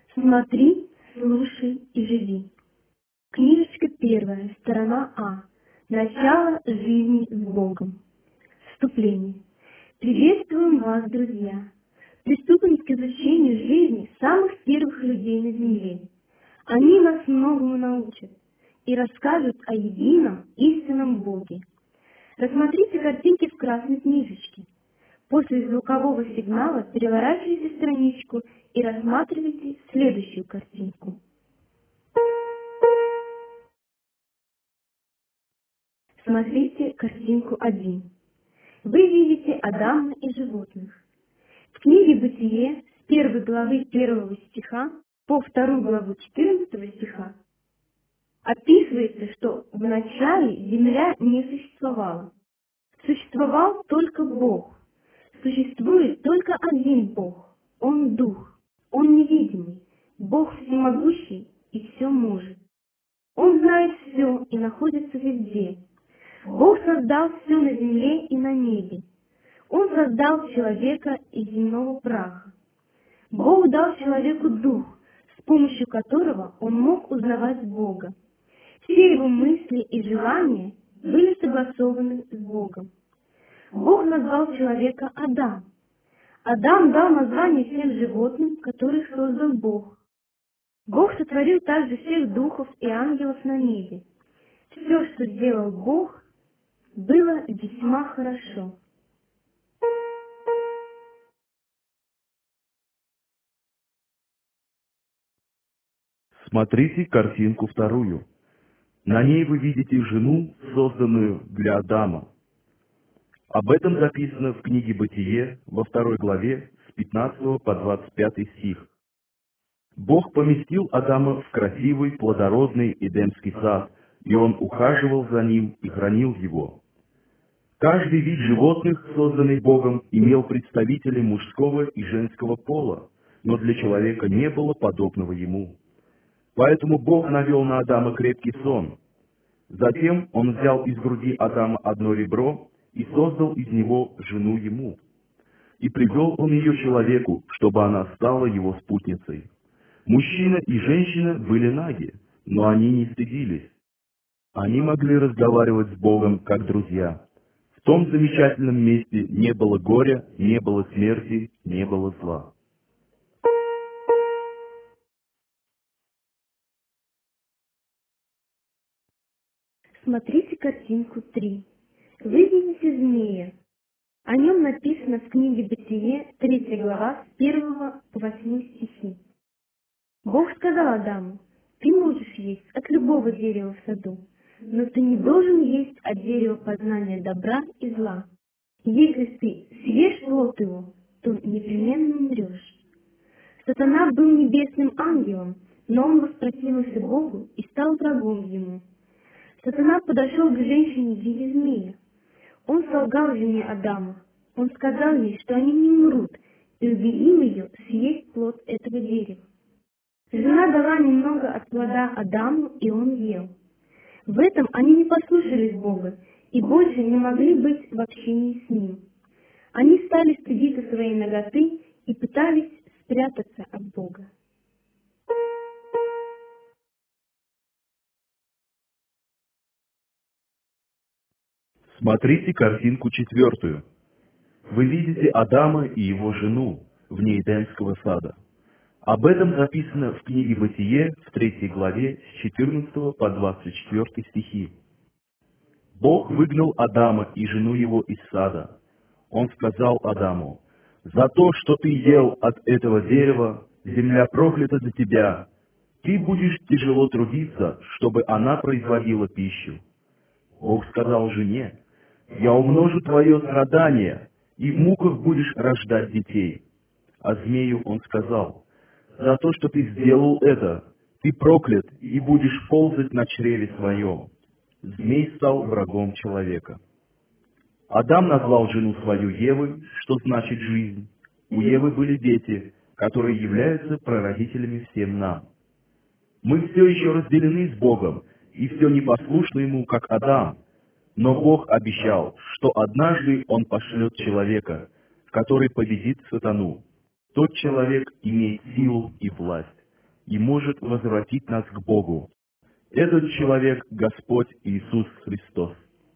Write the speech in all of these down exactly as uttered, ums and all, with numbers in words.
Смотри, слушай и живи. Книжечка первая, сторона А. Начало жизни с Богом. Вступление. Приветствуем вас, друзья. Приступим к изучению жизни самых первых людей на земле. Они нас многому научат и расскажут о едином истинном Боге. Рассмотрите картинки в красной книжечке. После звукового сигнала переворачивайте страничку и рассматривайте следующую картинку. Смотрите картинку один. Вы видите Адама и животных. В книге «Бытие» с первой главы первого стиха по вторую главу четырнадцатого стиха описывается, что вначале земля не существовала. Существовал только Бог. Существует только один Бог. Он Дух. Он невидимый. Бог всемогущий и все может. Он знает все и находится везде. Бог создал все на земле и на небе. Он создал человека из земного праха. Бог дал человеку дух, с помощью которого он мог узнавать Бога. Все его мысли и желания были согласованы с Богом. Бог назвал человека Адам. Адам дал название всем животным, которых создал Бог. Бог сотворил также всех духов и ангелов на небе. Все, что сделал Бог, было весьма хорошо. Смотрите картинку вторую. На ней вы видите жену, созданную для Адама. Об этом записано в книге «Бытие» во второй главе с пятнадцатого по двадцать пятый стих. Бог поместил Адама в красивый, плодородный Эдемский сад, и он ухаживал за ним и хранил его. Каждый вид животных, созданный Богом, имел представителей мужского и женского пола, но для человека не было подобного ему. Поэтому Бог навел на Адама крепкий сон. Затем он взял из груди Адама одно ребро и создал из него жену ему. И привел он ее человеку, чтобы она стала его спутницей. Мужчина и женщина были наги, но они не стыдились. Они могли разговаривать с Богом как друзья. В том замечательном месте не было горя, не было смерти, не было зла. Смотрите картинку три. Вы видите змея. О нем написано в книге «Бытие», третья глава, с первого по восьмой стихи. Бог сказал Адаму: «Ты можешь есть от любого дерева в саду, но ты не должен есть от дерева познания добра и зла. Если ты съешь плод его, то непременно умрешь». Сатана был небесным ангелом, но он воспротивился Богу и стал врагом ему. Сатана подошел к женщине в виде змея. Он солгал жене Адама. Он сказал ей, что они не умрут, и убедил ее съесть плод этого дерева. Жена дала немного от плода Адаму, и он ел. В этом они не послушались Бога и больше не могли быть в общении с Ним. Они стали стыдиться своей наготы и пытались спрятаться от Бога. Смотрите картинку четвертую. Вы видите Адама и его жену вне Эдемского сада. Об этом записано в книге «Бытие» в третьей главе с четырнадцатого по двадцать четвёртый стихи. Бог выгнал Адама и жену его из сада. Он сказал Адаму: «За то, что ты ел от этого дерева, земля проклята за тебя. Ты будешь тяжело трудиться, чтобы она производила пищу». Бог сказал жене: «Я умножу твое страдание, и в муках будешь рождать детей». А змею он сказал: «За то, что ты сделал это, ты проклят и будешь ползать на чреве своем». Змей стал врагом человека. Адам назвал жену свою Евой, что значит «жизнь». У Евы были дети, которые являются прародителями всем нам. Мы все еще разделены с Богом, и все непослушны Ему, как Адам. Но Бог обещал, что однажды Он пошлет человека, который победит сатану. Тот человек имеет силу и власть. и может возвратить нас к Богу. Этот человек — Господь Иисус Христос.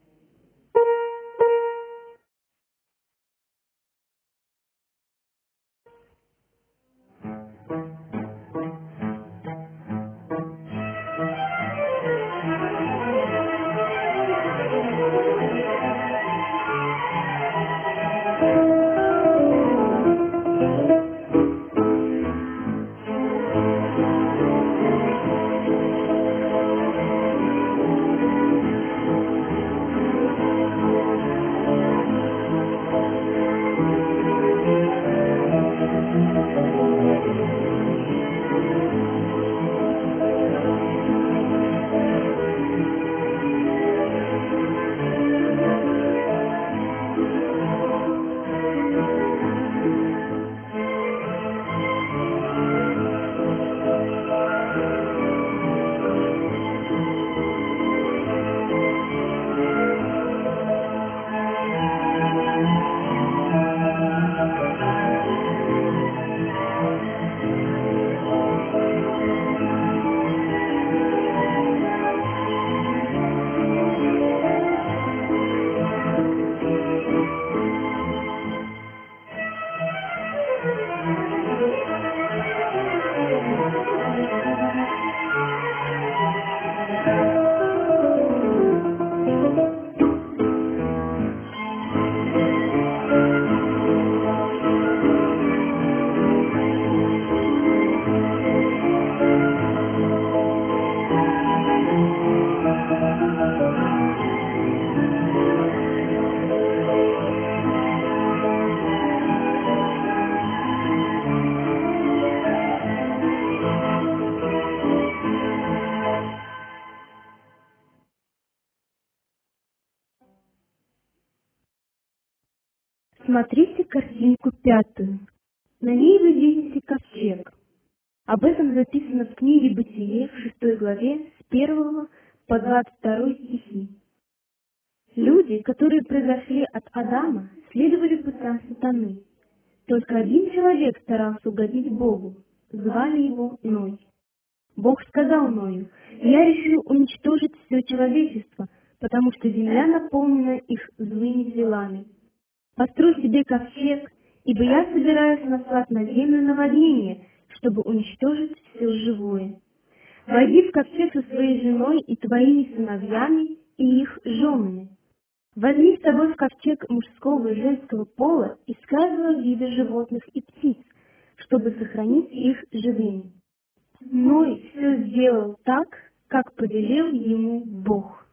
Смотрите картинку пятую. На ней вы видите ковчег. Об этом записано в книге «Бытие» в шестой главе с первого по двадцать второй стихи. Люди, которые произошли от Адама, следовали путям сатаны. Только один человек старался угодить Богу. Звали его Ной. Бог сказал Ною: «Я решил уничтожить все человечество, потому что земля наполнена их злыми делами. Построй себе ковчег, ибо я собираюсь наслать на землю наводнение, чтобы уничтожить все живое. Войди в ковчег со своей женой и твоими сыновьями и их женами. Возьми с собой в ковчег мужского и женского пола из каждого вида животных и птиц, чтобы сохранить их живыми». Ной все сделал так, как повелел ему Бог.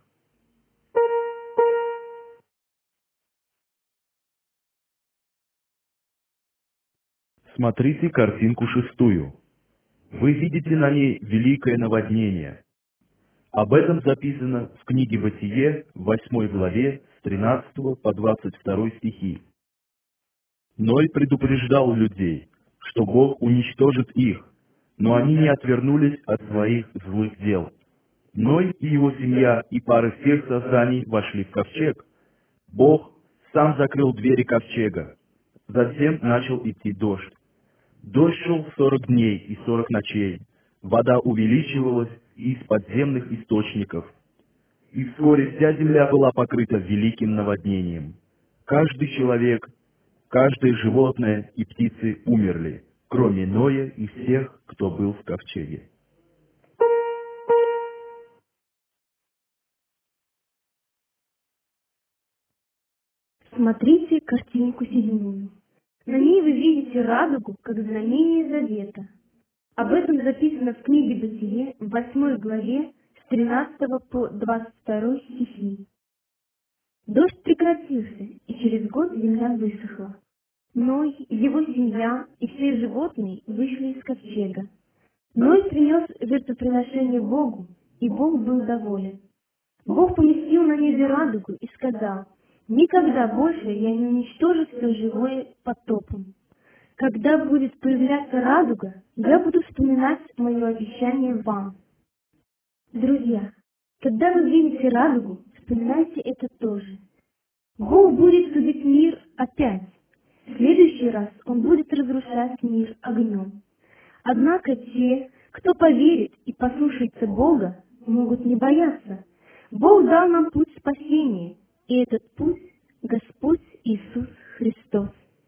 Смотрите картинку шестую. Вы видите на ней великое наводнение. Об этом записано в книге «Бытие» в восьмой главе с тринадцатого по двадцать второй стихи. Ной предупреждал людей, что Бог уничтожит их, но они не отвернулись от своих злых дел. Ной и его семья и пары всех созданий вошли в ковчег. Бог сам закрыл двери ковчега. Затем начал идти дождь. Дождь шел сорок дней и сорок ночей. Вода увеличивалась из подземных источников. И вскоре вся земля была покрыта великим наводнением. Каждый человек, каждое животное и птицы умерли, кроме Ноя и всех, кто был в ковчеге. Смотрите картинку седьмую. На ней вы видите радугу, как знамение завета. Об этом записано в книге «Бытие» в восьмой главе с тринадцатого по двадцать второй стихи. Дождь прекратился, и через год земля высохла. Ной, его семья и все животные вышли из ковчега. Ной принес жертвоприношение Богу, и Бог был доволен. Бог поместил на небе радугу и сказал: «Никогда больше я не уничтожу все живое потопом. Когда будет появляться радуга, я буду вспоминать мое обещание вам». Друзья, когда вы видите радугу, вспоминайте это тоже. Бог будет судить мир опять. В следующий раз Он будет разрушать мир огнем. Однако те, Кто поверит и послушается Бога, могут не бояться. Бог дал нам путь спасения, и этот путь — Господь Иисус Христос.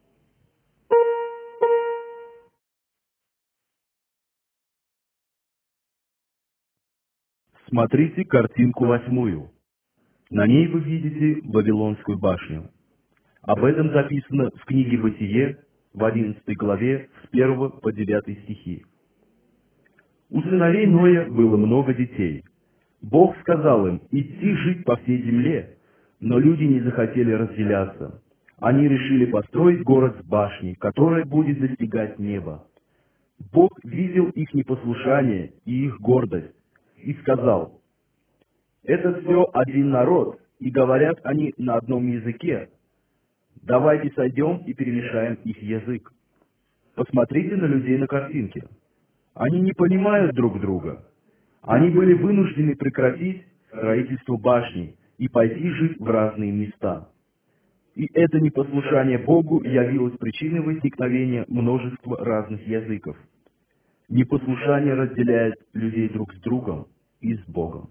Смотрите картинку восьмую. На ней вы видите Вавилонскую башню. Об этом записано в книге «Бытие» в одиннадцатой главе с первого по девятый стихи. У сыновей Ноя было много детей. Бог сказал им идти жить по всей земле, но люди не захотели разделяться. Они решили построить город с башней, которая будет достигать неба. Бог видел их непослушание и их гордость, и сказал: «Это все один народ, и говорят они на одном языке. Давайте сойдем и перемешаем их язык». Посмотрите на людей на картинке. Они не понимают друг друга. Они были вынуждены прекратить строительство башни и пойти жить в разные места. И это непослушание Богу явилось причиной возникновения множества разных языков. Непослушание разделяет людей друг с другом и с Богом.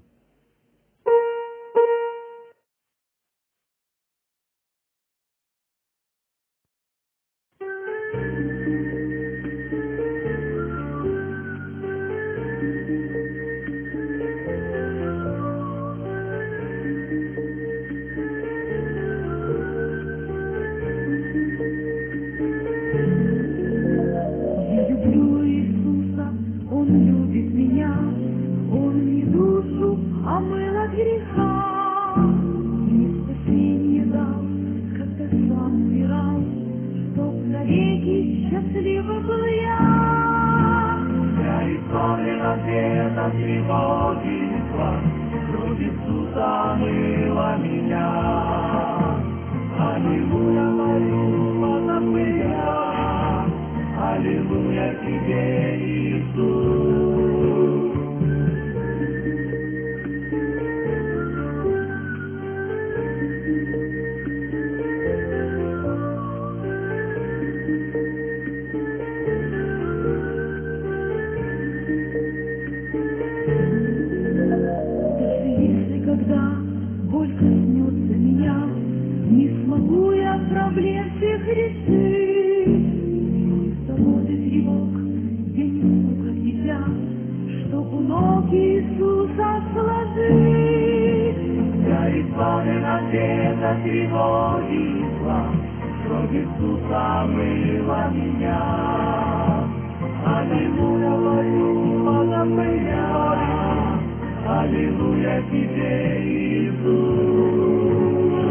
Я люблю Иисуса, Он любит меня, Он не душу омыл от греха. Мне спасение дал, когда сам умирал, чтоб навеки счастливым был я. Я исполнен ответа тревожества, кровь Иисуса омыла меня. Аллилуйя, молю, возопья, аллилуйя тебе, Иисус. Даже если когда боль коснется меня, не смогу я проблем всех решить. Заботы тревог я несу, как дитя, чтоб у ног Иисуса сложить. Я исполнен ответа тревоги и зла, кровь Иисуса омыла меня. Аллилуйя, молю, возопья, аллилуйя тебе, Иисус.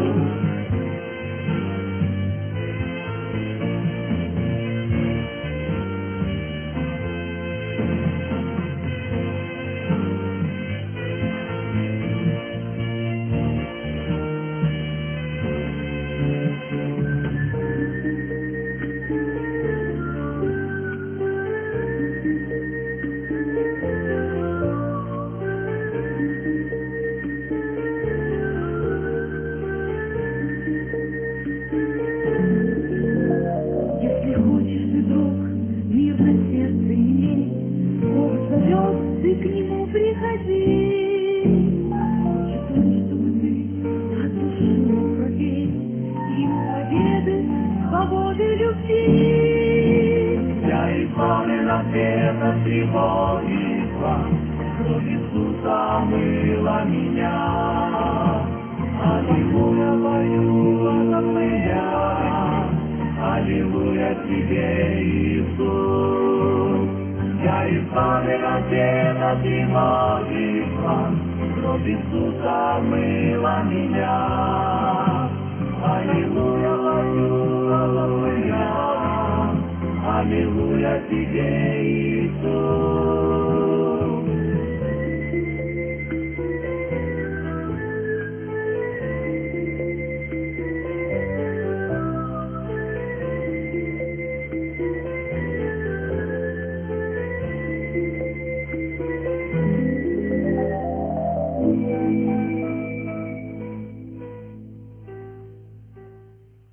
Если хочешь ты, друг, мир на сердце иметь, Бог зовет, ты к Нему приходи. Хочет Он, чтобы ты от души мог пропеть Ему победы, свободы, любви. Я избавлен от света, тревоги и зла, кровь Иисуса омыла меня. Аллилуйя, пою, возопья, аллилуйя тебе, Иисус. Я избавлен от света, тревоги и зла, кровь Иисуса омыла меня. Аллилуйя, пою, возопья, аллилуйя тебе, Иисус.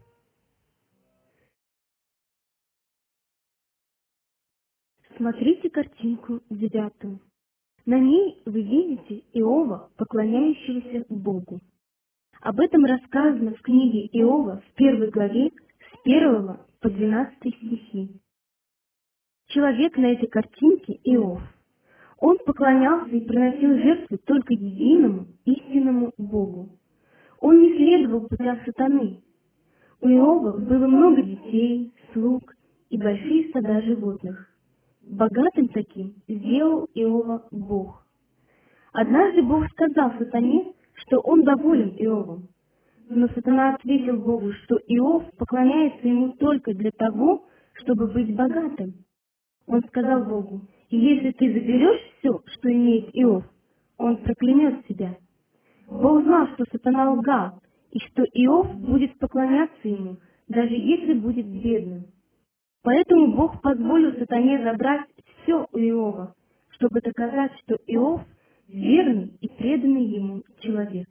Смотрите картинку девятую. На ней вы видите Иова, поклоняющегося Богу. Об этом рассказано в книге Иова в первой главе с первого по двенадцатый стихи. Человек на этой картинке Иов. Он поклонялся и приносил жертвы только единому, истинному Богу. Он не следовал путям сатаны. У Иова было много детей, слуг и большие стада животных. Богатым таким сделал Иова Бог. Однажды Бог сказал сатане, что он доволен Иовом. Но сатана ответил Богу, что Иов поклоняется ему только для того, чтобы быть богатым. Он сказал Богу: «Если ты заберешь все, что имеет Иов, он проклянет тебя». Бог знал, что сатана лгал, и что Иов будет поклоняться ему, даже если будет бедным. Поэтому Бог позволил сатане забрать все у Иова, чтобы доказать, что Иов верный и преданный ему человек.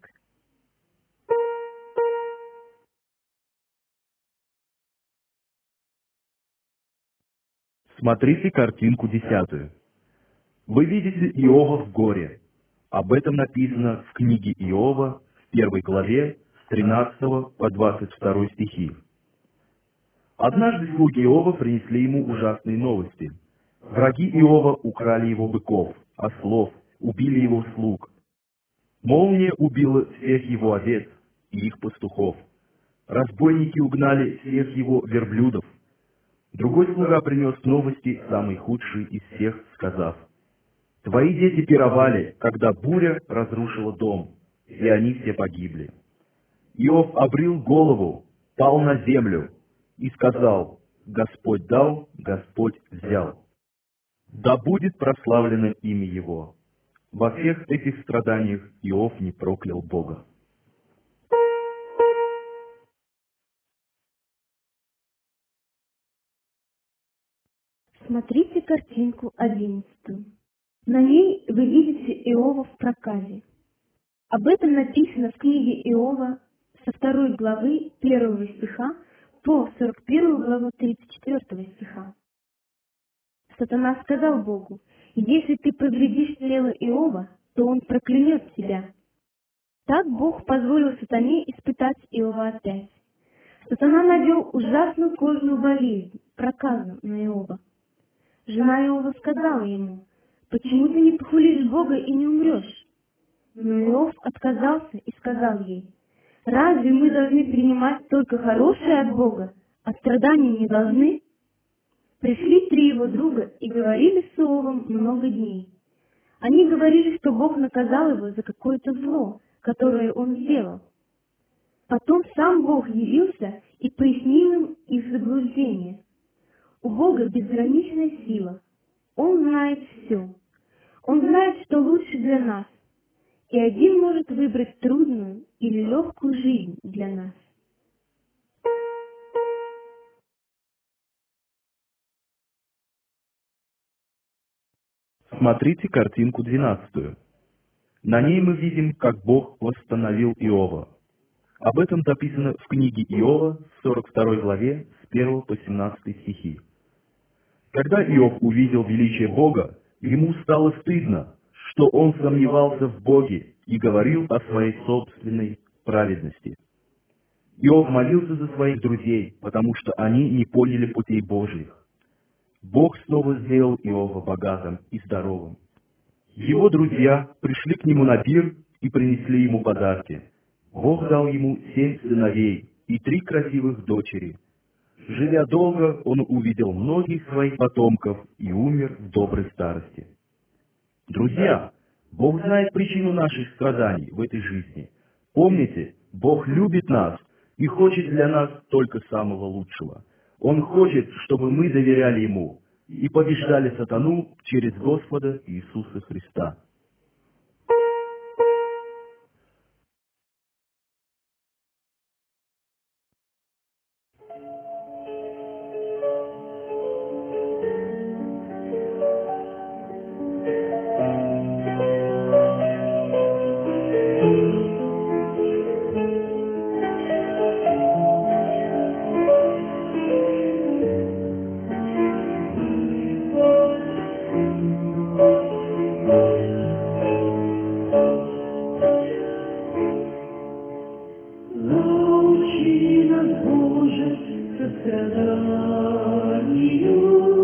Смотрите картинку десятую. Вы видите Иова в горе. Об этом написано в книге Иова в первой главе с тринадцатого по двадцать второй стихи. Однажды слуги Иова принесли ему ужасные новости. Враги Иова украли его быков, ослов, убили его слуг. Молния убила всех его овец и их пастухов. Разбойники угнали всех его верблюдов. Другой слуга принес новости, самые худшие из всех, сказав: «Твои дети пировали, когда буря разрушила дом, и они все погибли». Иов обрил голову, пал на землю и сказал: «Господь дал, Господь взял. Да будет прославлено имя Его». Во всех этих страданиях Иов не проклял Бога. Смотрите картинку одиннадцатую. На ней вы видите Иова в проказе. Об этом написано в книге Иова со второй главы первого стиха по сорок первую главу тридцать четвёртого стиха. Сатана сказал Богу: «Если ты повредишь тело Иова, то он проклянет тебя». Так Бог позволил сатане испытать Иова опять. Сатана навел ужасную кожную болезнь, проказу на Иова. Жена Иова сказала ему: «Почему ты не похулишь Бога и не умрешь?» Но Иов отказался и сказал ей: «Разве мы должны принимать только хорошее от Бога, а страданий не должны?» Пришли три его друга и говорили с Иовом много дней. Они говорили, что Бог наказал его за какое-то зло, которое он сделал. Потом сам Бог явился и пояснил им их заблуждение. У Бога безграничная сила. Он знает все. Он знает, что лучше для нас. И один может выбрать трудную или легкую жизнь для нас. Смотрите картинку двенадцатую. На ней мы видим, как Бог восстановил Иова. Об этом написано в книге Иова в сорок второй главе с первого по семнадцатый стихи. Когда Иов увидел величие Бога, ему стало стыдно, что он сомневался в Боге и говорил о своей собственной праведности. Иов молился за своих друзей, потому что они не поняли путей Божьих. Бог снова сделал Иова богатым и здоровым. Его друзья пришли к нему на пир и принесли ему подарки. Бог дал ему семь сыновей и три красивых дочери. Живя долго, он увидел многих своих потомков и умер в доброй старости. Друзья, Бог знает причину наших страданий в этой жизни. Помните, Бог любит нас и хочет для нас только самого лучшего. Он хочет, чтобы мы доверяли Ему и побеждали сатану через Господа Иисуса Христа. Научи нас, Боже, состраданию,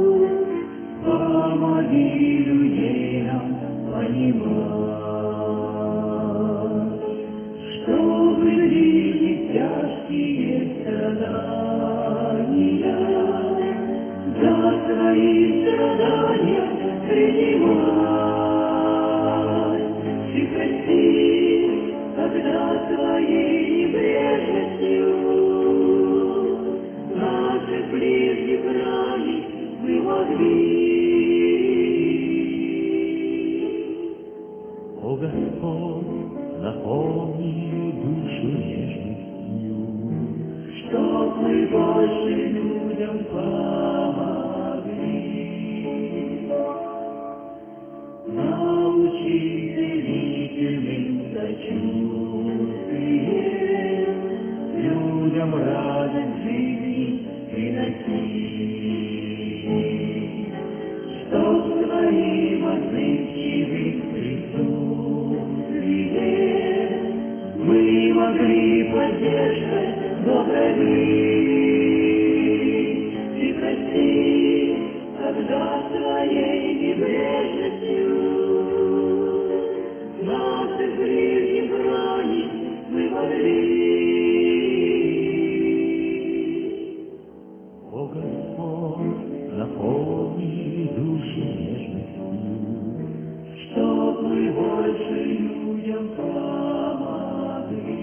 помоги людей нам понимать, чтобы ближних тяжкие страдания за свои страдания принимать. Ты прости, когда Твоей небрежностью наших ближних ранить мы могли. О Господь, наполни душу нежностью, Чтоб мы больше людям помогли. Научи целительным сочувствием, людям радость жизни приносить. Чтоб своим отзывчивым присутствием мы могли поддерживать доброй быть. Ты прости, когда своей небрежностью наших ближних ранить мы могли. о Господь, наполни душу нежностью, Чтоб мы больше людям помогли.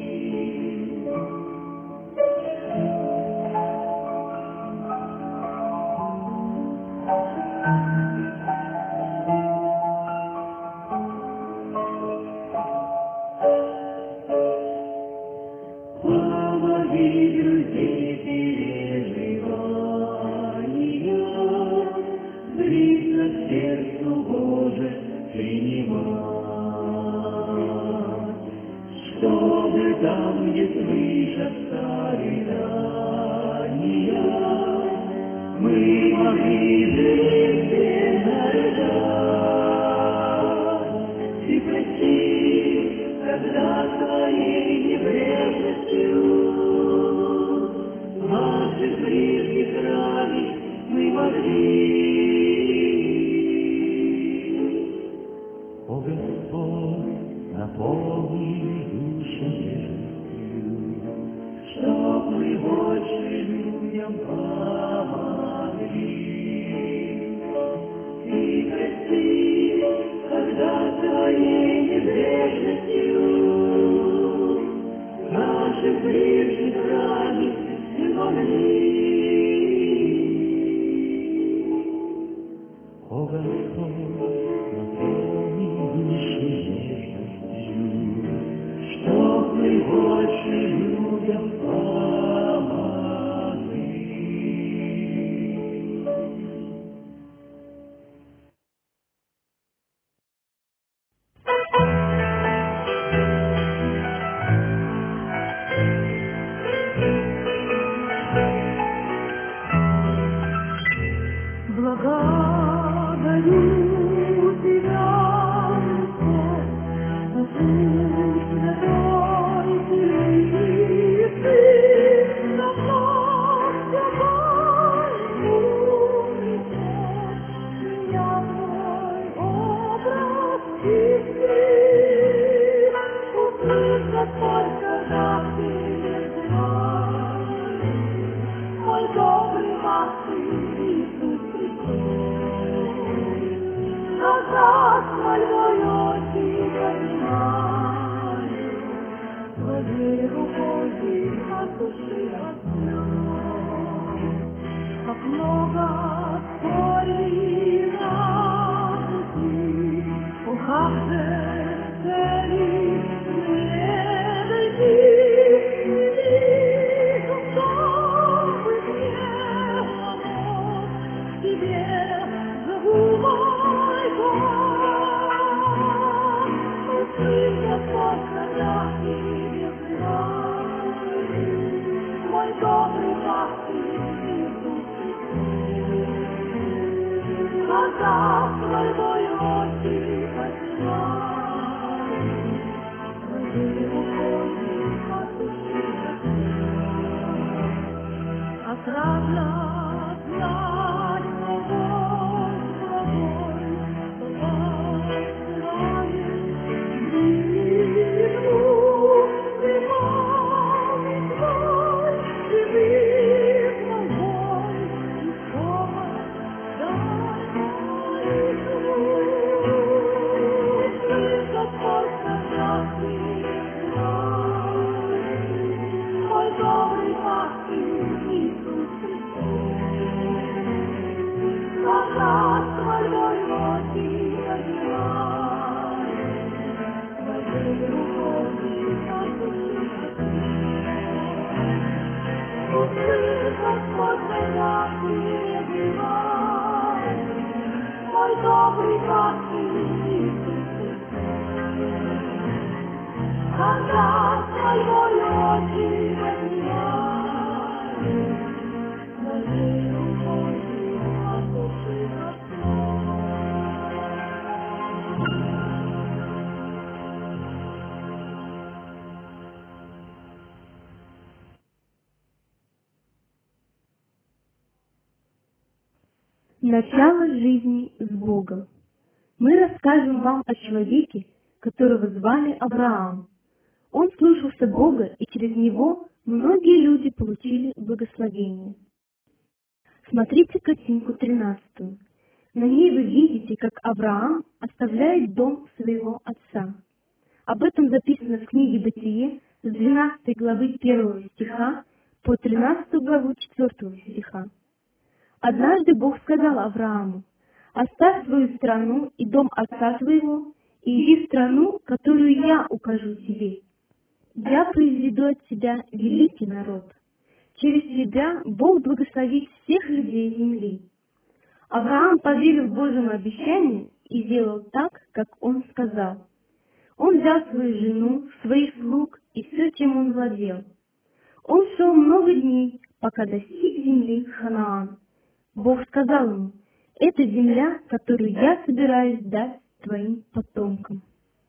Помоги людей переживания, близко к сердцу Боже принимать, чтобы там, где слышатся рыдания, мы могли жить рождать. Ты прости, когда Твоей небрежностью наших близких ранить мы могли. о Господь, наполни душу нежностью, Чтоб мы больше людям помогли. Ты прости, когда Твоей небрежностью наших ближних ранить мы могли. о Господь, наполни душу нежностью, Чтоб мы больше людям помогли. Благодарю Тебя, Господь, за путь святой Ты, Начало жизни с Богом. Мы расскажем вам о человеке, которого звали Авраам. Он слушался Бога, и через него многие люди получили благословение. Смотрите картинку тринадцатую. На ней вы видите, как Авраам оставляет дом своего отца. Об этом записано в книге Бытие с двенадцатой главы первого стиха по тринадцатую главу четвёртого стиха. Однажды Бог сказал Аврааму: «Оставь свою страну и дом отца твоего, и иди в страну, которую я укажу тебе. Я произведу от тебя великий народ. Через тебя Бог благословит всех людей земли». Авраам поверил Божьему обещанию и сделал так, как он сказал. Он взял свою жену, своих слуг и все, чем он владел. Он шел много дней, пока достиг земли Ханаан. Бог сказал ему: «Это земля, которую я собираюсь дать твоим потомкам».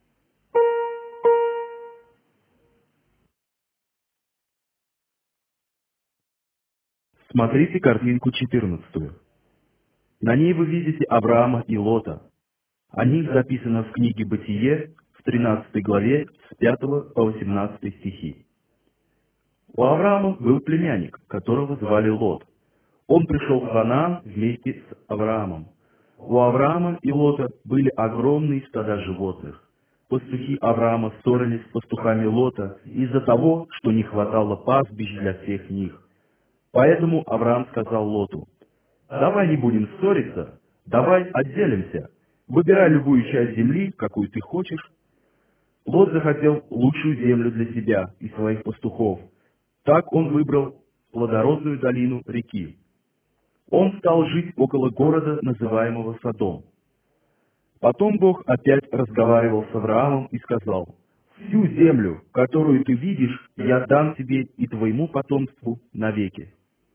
Смотрите картинку четырнадцатую. На ней вы видите Авраама и Лота. О них записано в книге Бытие в тринадцатой главе с пятого по восемнадцатый стихи. У Авраама был племянник, которого звали Лот. Он пришел в Ханаан вместе с Авраамом. У Авраама и Лота были огромные стада животных. Пастухи Авраама ссорились с пастухами Лота из-за того, что не хватало пастбищ для всех них. Поэтому Авраам сказал Лоту: «Давай не будем ссориться, давай отделимся. Выбирай любую часть земли, какую ты хочешь». Лот захотел лучшую землю для себя и своих пастухов. Так он выбрал плодородную долину реки. Он стал жить около города, называемого Содом. Потом Бог опять разговаривал с Авраамом и сказал: «Всю землю, которую ты видишь, я дам тебе и твоему потомству навеки».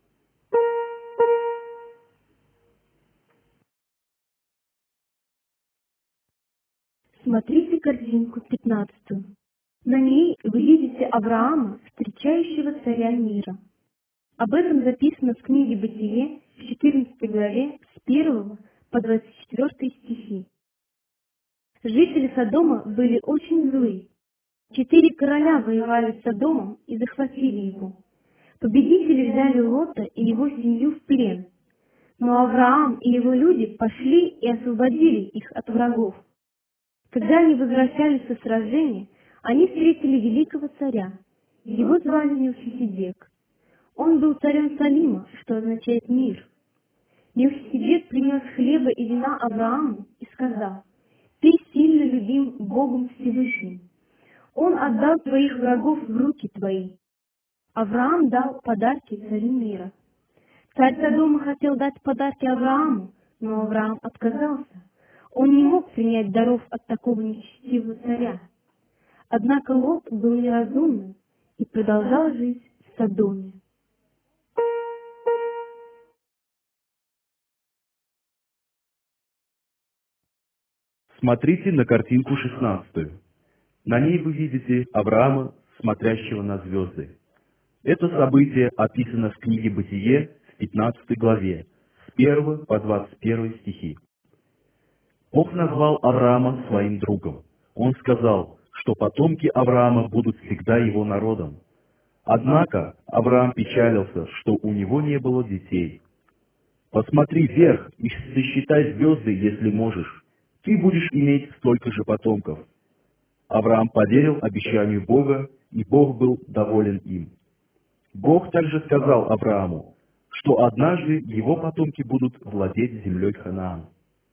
Смотрите картинку пятнадцатую. На ней вы видите Авраама, встречающего царя мира. Об этом записано в книге Бытие в четырнадцатой главе с первого по двадцать четвёртый стихи. Жители Содома были очень злы. Четыре короля воевали с Содомом и захватили его. Победители взяли Лота и его семью в плен. Но Авраам и его люди пошли и освободили их от врагов. Когда они возвращались со сражения, они встретили великого царя. Его звали Мелхиседек. Он был царем Салима, что означает мир. Мелхиседек принес хлеба и вина Аврааму и сказал: «Ты сильно любим Богом Всевышним. Он отдал твоих врагов в руки твои». Авраам дал подарки царю мира. Царь Содома хотел дать подарки Аврааму, но Авраам отказался. Он не мог принять даров от такого нечестивого царя. Однако Лот был неразумным и продолжал жить в Содоме. Смотрите на картинку шестнадцатую. На ней вы видите Авраама, смотрящего на звезды. Это событие описано в книге Бытие в пятнадцатой главе, с первого по двадцать первый стихи. Бог назвал Авраама своим другом. Он сказал, что потомки Авраама будут всегда его народом. Однако Авраам печалился, что у него не было детей. Посмотри вверх и сосчитай звезды, если можешь. Ты будешь иметь столько же потомков. Авраам поверил обещанию Бога, и Бог был доволен им. Бог также сказал Аврааму, что однажды его потомки будут владеть землей Ханаан.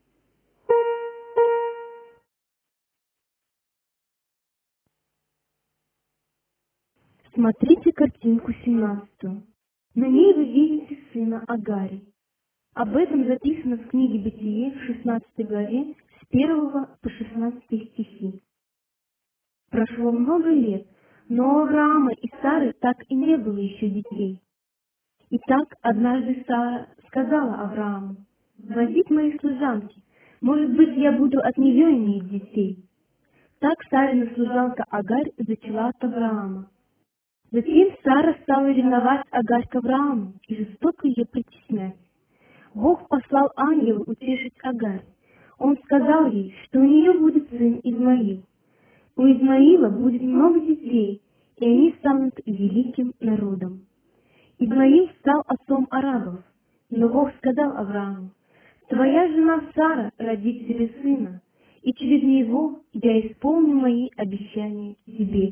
Смотрите картинку семнадцатую. На ней вы видите сына Агари. Об этом записано в книге Бытие в шестнадцатой главе с первого по шестнадцатый стихи. Прошло много лет, но у Авраама и Сары так и не было еще детей. Итак, однажды Сара сказала Аврааму: «Возить мои служанки, может быть, я буду от нее иметь детей». Так Сарина служанка Агарь зачала от Авраама. Затем Сара стала ревновать Агарь к Аврааму и жестоко ее притеснять. Бог послал ангела утешить Агарь. Он сказал ей, что у нее будет сын Измаил. У Измаила будет много детей, и они станут великим народом. Измаил стал отцом арабов, но Бог сказал Аврааму: «Твоя жена Сара родит тебе сына, и через него я исполню мои обещания тебе».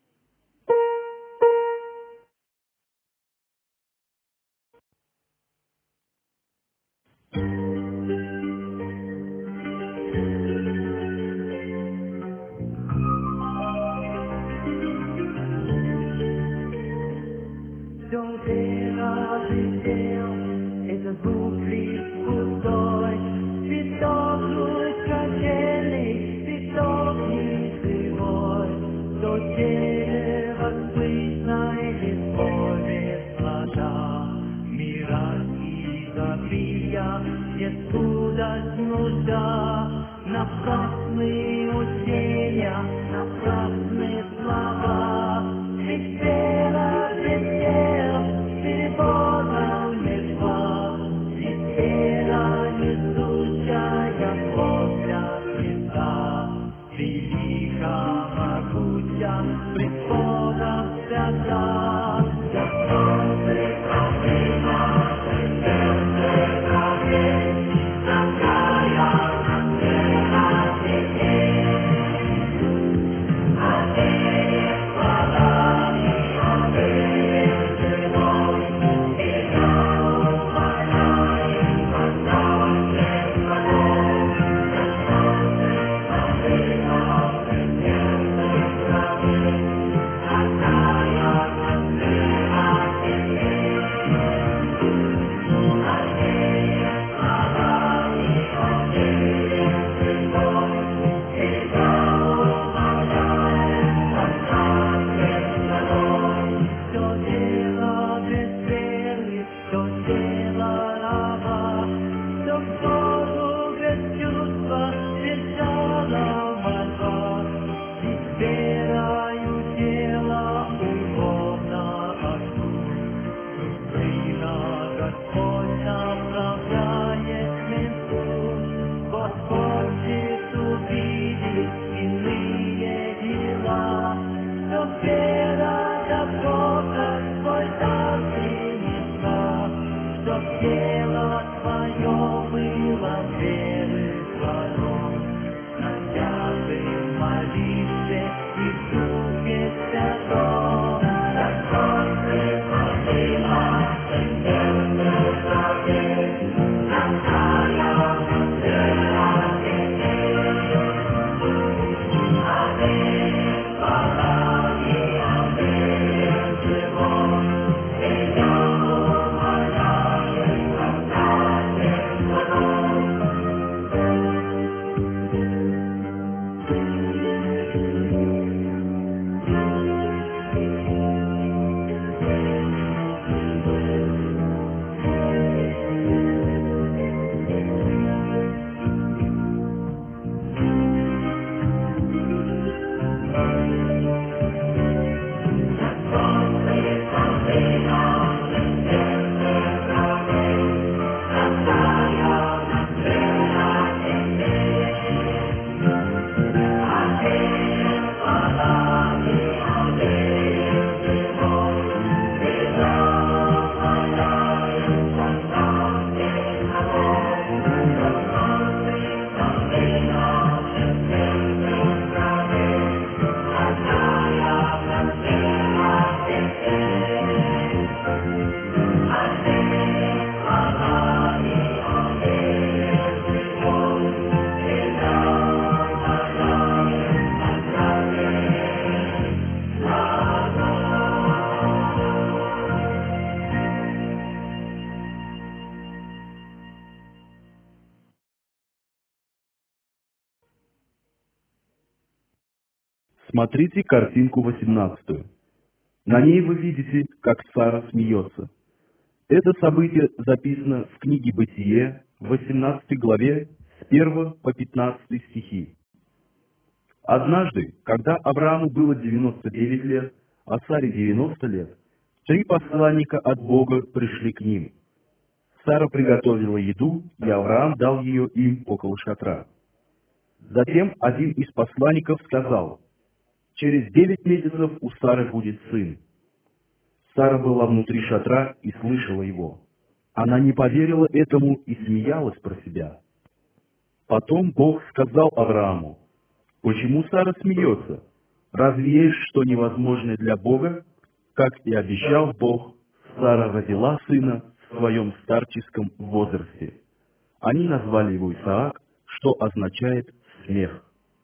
Don't dare предел, это звук пустой, песок качелей, песок неживой, то дерево пышное легко плода, мира и забия, где судать нужда, напрасные усилия, напрасные слова, летела, летела, перебором легла, летела, несущая воля Христа, велика, могуча, пред Богом свята, Господи, правильно, сердце правильно, такая, такая, Смотрите картинку восемнадцатую. На ней вы видите, как Сара смеется. Это событие записано в книге «Бытие» в восемнадцатой главе с первого по пятнадцатый стихи. Однажды, когда Аврааму было девяносто девять лет, а Саре девяносто лет, три посланника от Бога пришли к ним. Сара приготовила еду, и Авраам дал ее им около шатра. Затем один из посланников сказал: «Через девять месяцев у Сары будет сын». Сара была внутри шатра и слышала его. Она не поверила этому и смеялась про себя. Потом Бог сказал Аврааму: «Почему Сара смеется? Разве есть что невозможное для Бога?» Как и обещал Бог, Сара родила сына в своем старческом возрасте. Они назвали его Исаак, что означает «смех».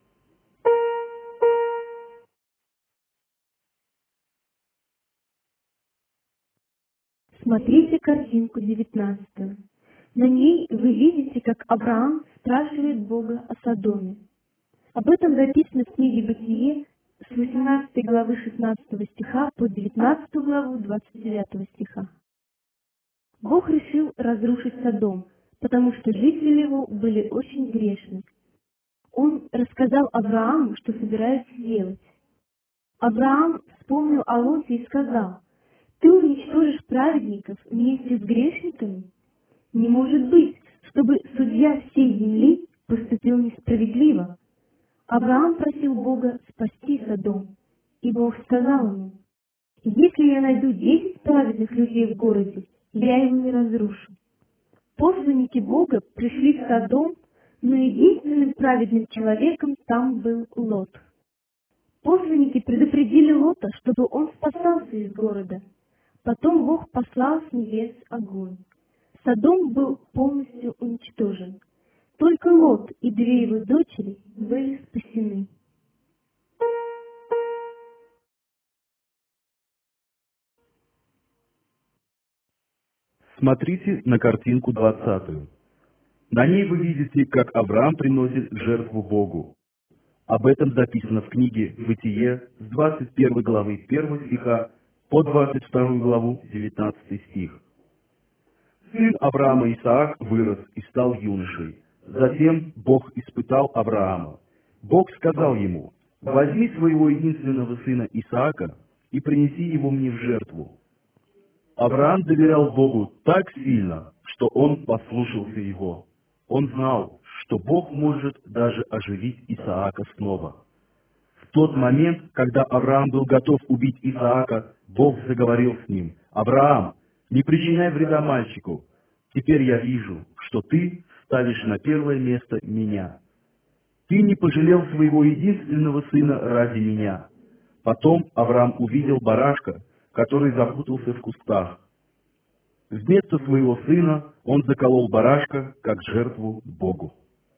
Смотрите картинку девятнадцатую. На ней вы видите, как Авраам спрашивает Бога о Содоме. Об этом записано в книге «Бытие» с восемнадцатой главы шестнадцатого стиха по девятнадцатую главу двадцать девятого стиха. Бог решил разрушить Содом, потому что жители его были очень грешны. Он рассказал Аврааму, что собирается делать. Авраам вспомнил о Лоте и сказал: «Ты уничтожишь праведников вместе с грешниками? Не может быть, чтобы судья всей земли поступил несправедливо». Авраам просил Бога спасти Содом, и Бог сказал ему: «Если я найду десять праведных людей в городе, я его не разрушу». Посланники Бога пришли в Содом, но единственным праведным человеком там был Лот. Посланники предупредили Лота, чтобы он спасался из города. Потом Бог послал с небес огонь. Содом был полностью уничтожен. Только Лот и две его дочери были спасены. Смотрите на картинку двадцатую. На ней вы видите, как Авраам приносит жертву Богу. Об этом записано в книге «Бытие» с двадцать первой главы первого стиха по двадцать вторую главу девятнадцатый стих. Сын Авраама Исаак вырос и стал юношей. Затем Бог испытал Авраама. Бог сказал ему: «Возьми своего единственного сына Исаака и принеси его мне в жертву». Авраам доверял Богу так сильно, что он послушался его. Он знал, что Бог может даже оживить Исаака снова. В тот момент, когда Авраам был готов убить Исаака, Бог заговорил с ним: «Авраам, не причиняй вреда мальчику. Теперь я вижу, что ты ставишь на первое место меня. Ты не пожалел своего единственного сына ради меня». Потом Авраам увидел барашка, который запутался в кустах. Вместо своего сына он заколол барашка как жертву Богу.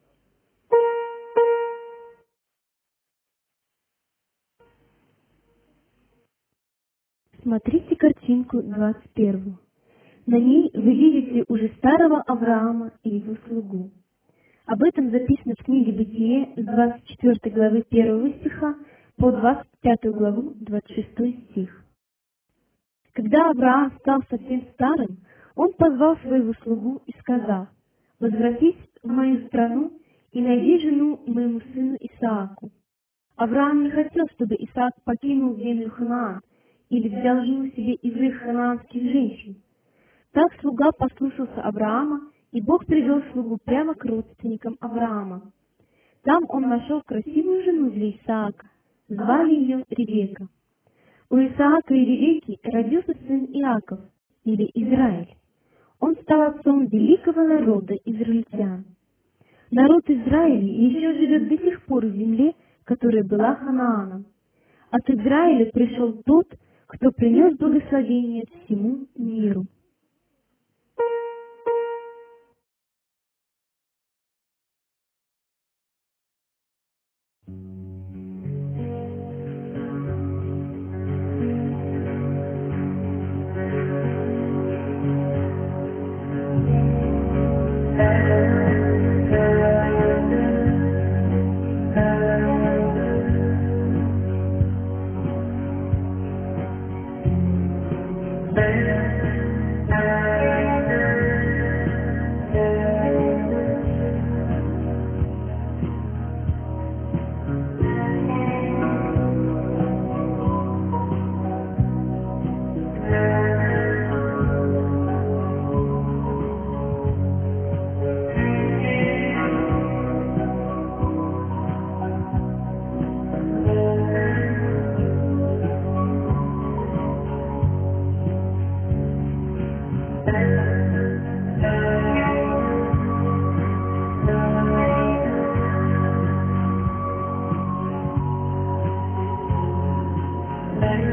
Смотрите картинку двадцать первую. На ней вы видите уже старого Авраама и его слугу. Об этом записано в книге «Бытие» с двадцать четвёртой главы первого стиха по двадцать пятую главу двадцать шестой стих. Когда Авраам стал совсем старым, он позвал своего слугу и сказал: «Возвратись в мою страну и найди жену моему сыну Исааку». Авраам не хотел, чтобы Исаак покинул землю Ханаан или взял жену себе из их ханаанских женщин. Так слуга послушался Авраама, и Бог привел слугу прямо к родственникам Авраама. Там он нашел красивую жену для Исаака. Звали ее Ревека. У Исаака и Ревеки родился сын Иаков, или Израиль. Он стал отцом великого народа израильтян. Народ Израиля еще живет до сих пор в земле, которая была Ханааном. От Израиля пришел тот, кто принес благословение всему миру.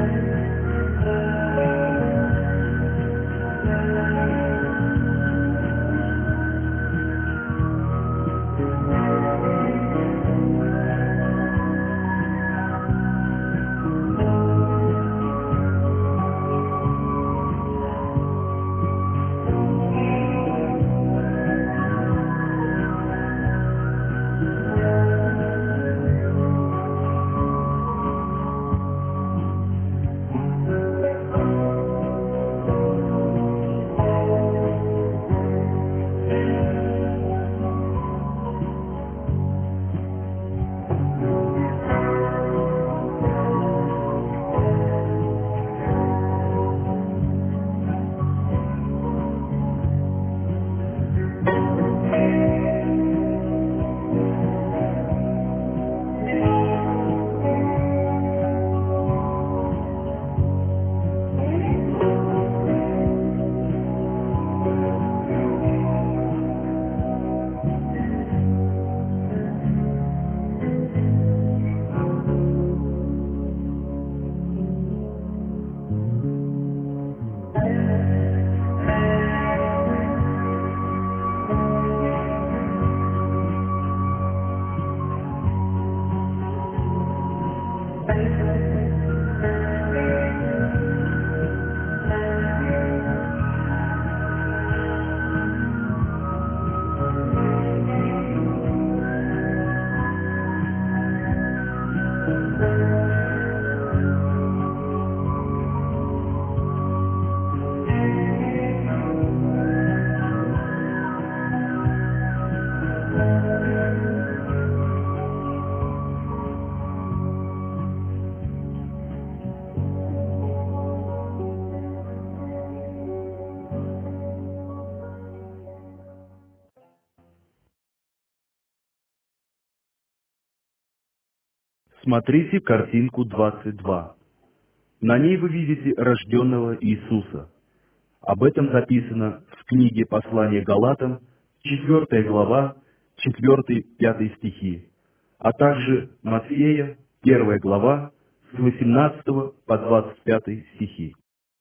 Смотрите картинку двадцать два. На ней вы видите рожденного Иисуса. Об этом записано в книге «Послание Галатам», четвёртая глава, четвёртый-пятый стихи, а также Матфея, первая глава, с восемнадцатого по двадцать пятый стихи.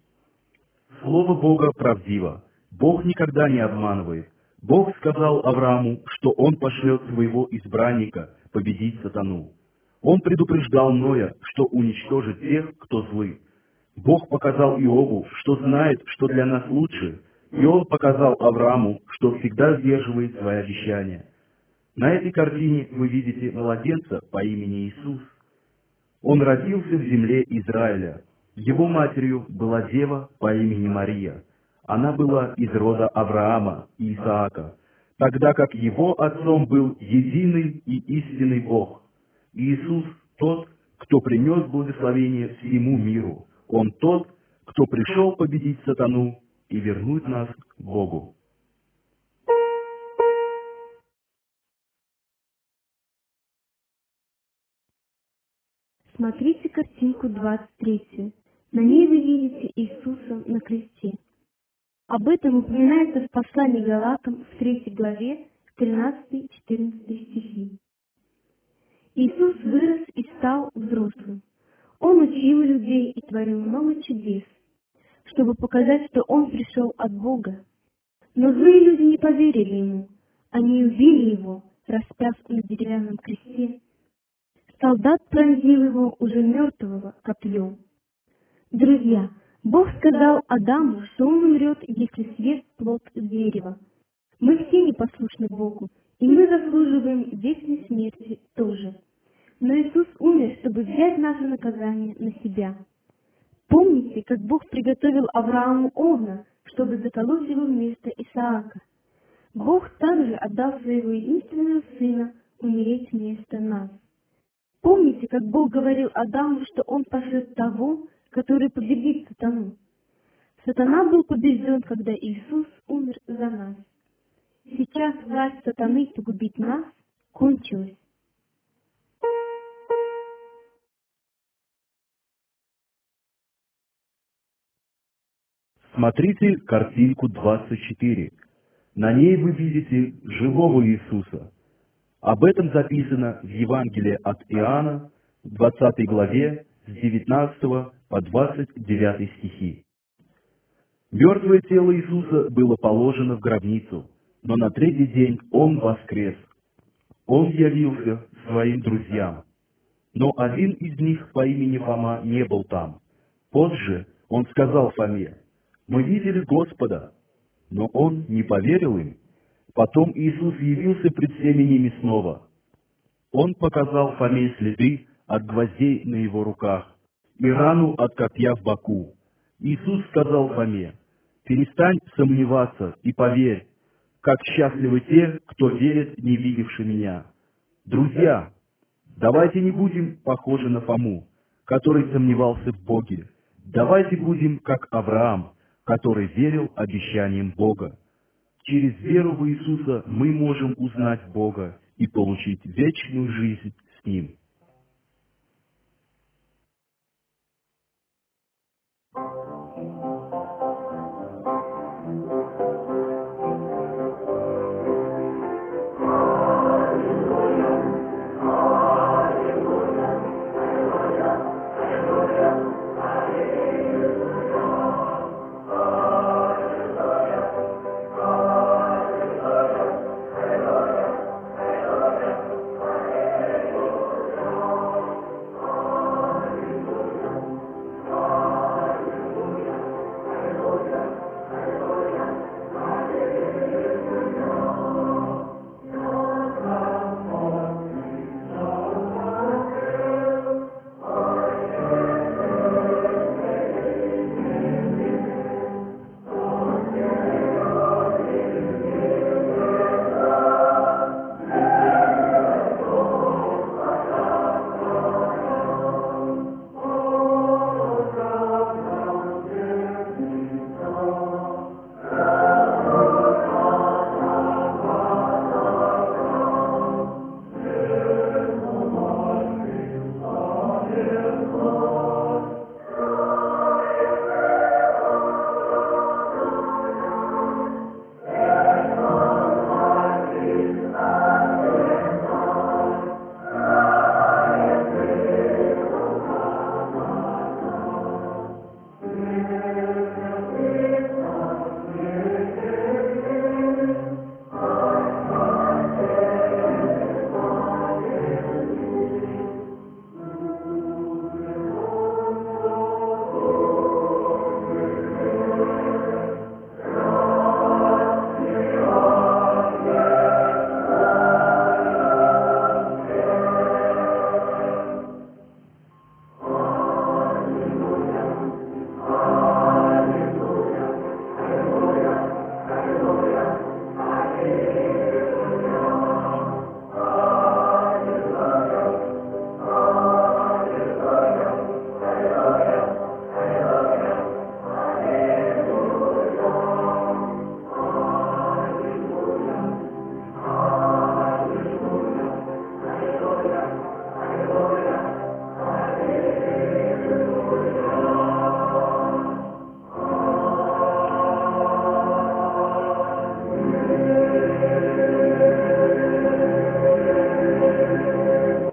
Слово Бога правдиво. Бог никогда не обманывает. Бог сказал Аврааму, что Он пошлет своего избранника победить сатану. Он предупреждал Ноя, что уничтожит тех, кто злы. Бог показал Иову, что знает, что для нас лучше, и Он показал Аврааму, что всегда сдерживает свои обещания. На этой картине вы видите младенца по имени Иисус. Он родился в земле Израиля. Его матерью была дева по имени Мария. Она была из рода Авраама и Исаака, тогда как его отцом был единый и истинный Бог. Иисус тот, кто принес благословение всему миру. Он тот, кто пришел победить сатану и вернуть нас к Богу. Смотрите картинку двадцать третью. На ней вы видите Иисуса на кресте. Об этом упоминается в послании Галатам в третьей главе, тринадцатый-четырнадцатый стихи. Иисус вырос и стал взрослым. Он учил людей и творил много чудес, чтобы показать, что Он пришел от Бога. Но злые люди не поверили Ему. Они убили Его, распяв на деревянном кресте. Солдат пронзил Его уже мертвого копьем. Друзья, Бог сказал Адаму, что он умрет, если съест плод дерева. Мы все непослушны Богу, и мы заслуживаем вечной смерти тоже. Но Иисус умер, чтобы взять наше наказание на себя. Помните, как Бог приготовил Аврааму овна, чтобы заколоть его вместо Исаака? Бог также отдал своего единственного сына умереть вместо нас. Помните, как Бог говорил Адаму, что Он пошлет того, который победит сатану? Сатана был побежден, когда Иисус умер за нас. Сейчас власть сатаны погубить нас кончилась. Смотрите картинку двадцать четыре. На ней вы видите живого Иисуса. Об этом записано в Евангелии от Иоанна, в двадцатой главе, с девятнадцатого по двадцать девятый стихи. Мертвое тело Иисуса было положено в гробницу, но на третий день Он воскрес. Он явился своим друзьям, но один из них по имени Фома не был там. Позже он сказал Фоме: «Мы видели Господа», но он не поверил им. Потом Иисус явился пред всеми ними снова. Он показал Фоме следы от гвоздей на его руках и рану от копья в боку. Иисус сказал Фоме: «Перестань сомневаться и поверь, как счастливы те, кто верит, не видевши меня». Друзья, давайте не будем похожи на Фому, который сомневался в Боге. Давайте будем как Авраам, который верил обещаниям Бога. Через веру в Иисуса мы можем узнать Бога и получить вечную жизнь с Ним.